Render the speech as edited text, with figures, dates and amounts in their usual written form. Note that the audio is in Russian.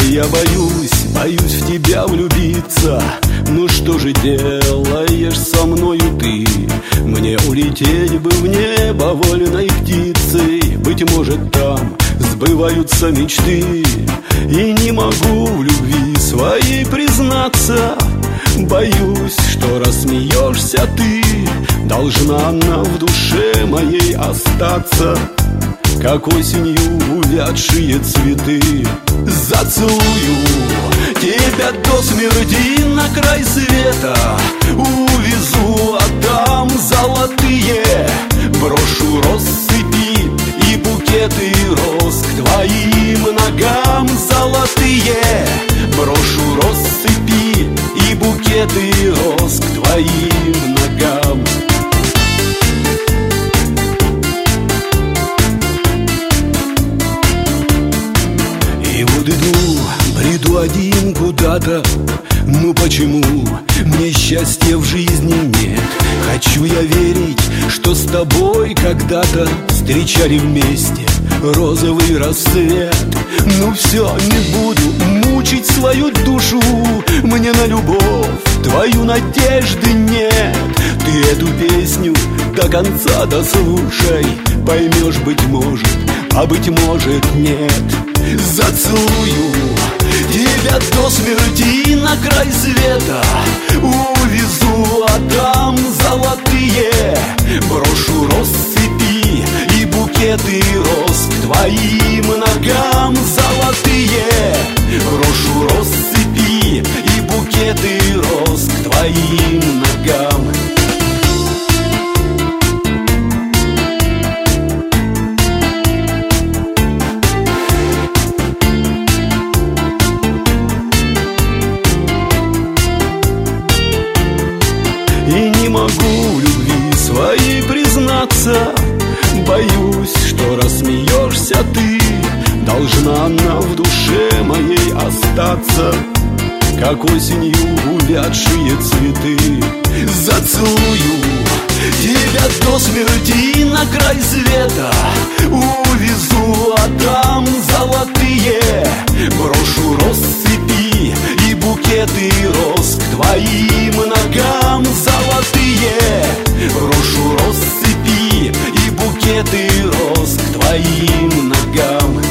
Я боюсь в тебя влюбиться. Ну что же делаешь со мною ты? Мне улететь бы в небо вольной птицей. Быть может, там сбываются мечты. И не могу в любви своей признаться. Боюсь, что рассмеешься ты. Должна она в душе моей остаться, как осенью увядшие цветы. Зацелую тебя до смерти на край света. Увезу, а там золотые. Брошу россыпи и букеты роз к твоим ногам золотые. Брошу россыпи и букеты роз к твоим ногам. Бреду один куда-то. Ну почему мне счастья в жизни нет? Хочу я верить, что с тобой когда-то встречали вместе розовый рассвет. Ну все, не буду мучить свою душу. Мне на любовь твою надежды нет. Ты эту песню до конца дослушай. Поймешь, быть может, а быть может нет. Зацелую тебя до смерти на край света. Увезу, а там золотые. Брошу россыпи и букеты роз к твоим ногам золотые. Брошу россыпи и букеты роз к твоим ногам. И не могу в любви своей признаться. Боюсь, что рассмеешься ты. Должна она в душе моей остаться, как осенью увядшие цветы. Зацелую тебя до смерти на край света. Увезу, а там золотые. Брошу россыпи и букеты роз к твоим ногам золотые. Брошу россыпи и букеты роз к твоим ногам.